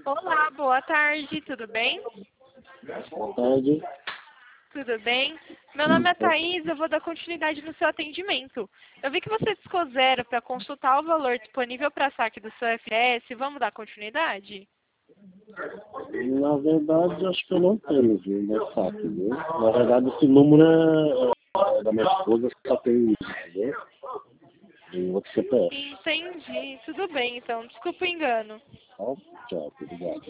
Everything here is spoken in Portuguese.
Olá, boa tarde, tudo bem? Boa tarde. Tudo bem? Meu nome é Thaís, eu vou dar continuidade no seu atendimento. Eu vi que você discou zero para consultar o valor disponível para saque do seu FS. Vamos dar continuidade? Na verdade, acho que eu não tenho, viu, meu saque, viu? Na verdade, esse número é da minha esposa, que só tem isso, entendeu? De outro CPF. Entendi, tudo bem então, desculpa o engano. Tá? Tchau, obrigado.